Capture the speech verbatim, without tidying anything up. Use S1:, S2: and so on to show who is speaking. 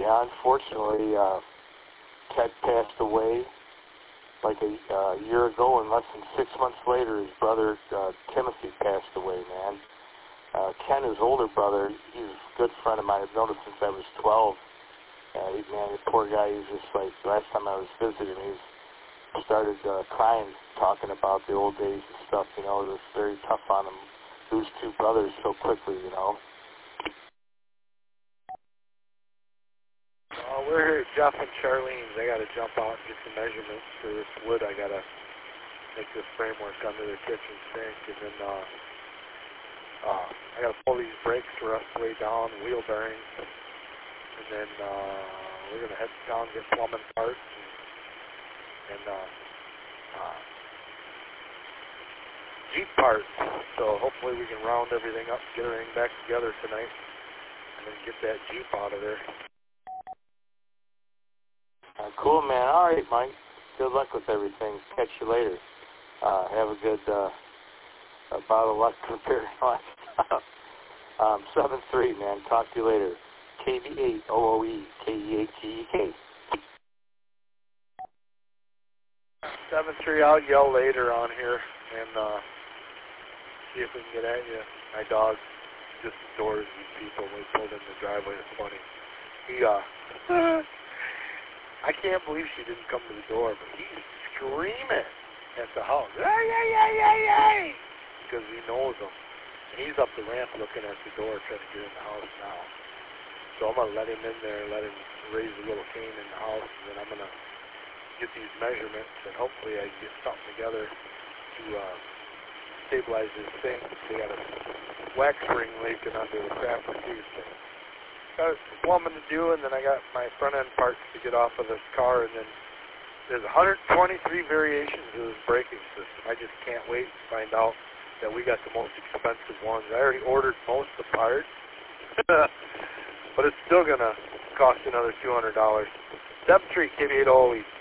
S1: Yeah, unfortunately, uh, Ted passed away like a uh, year ago, and less than six months later, his brother uh, Timothy passed away, man. Uh, Ken, his older brother, he's a good friend of mine. I've known him since I was twelve. Uh, he, man, the poor guy, he's just like, last time I was visiting, he started uh, crying, talking about the old days and stuff, you know. It was very tough on him, lose two brothers so quickly, you know.
S2: Uh, we're here at Jeff and Charlene's. I got to jump out and get some measurements for this wood. I got to make this framework under the kitchen sink, and then uh, uh, I got to pull these brakes the rest of the way down, wheel bearings, and then uh, we're going to head down and get plumbing parts and, and uh, uh, Jeep parts. So hopefully we can round everything up, get everything back together tonight, and then get that Jeep out of there.
S1: Uh, cool, man. All right, Mike. Good luck with everything. Catch you later. Uh, have a good uh, a bottle of luck prepared. um, seven three, man. Talk to you later. K V eight O O E K E eight T E K.
S2: seven three, I'll yell later on here and uh, see if we can get at you. My dog just adores these people. We pulled in the driveway. It's funny. He, uh... I can't believe she didn't come to the door, but he's screaming at the house. Ay, ay, ay, ay, ay! Because he knows them. And he's up the ramp looking at the door trying to get in the house now. So I'm going to let him in there, let him raise a little cane in the house, and then I'm going to get these measurements, and hopefully I can get something together to uh, stabilize this thing. They got a wax ring leaking under the crapper too, so got plumbing to do, and then I got my front end parts to get off of this car, and then there's one hundred twenty-three variations of this braking system. I just can't wait to find out that we got the most expensive ones. I already ordered most of the parts, but it's still going to cost another two hundred dollars. seven three K V eight O E.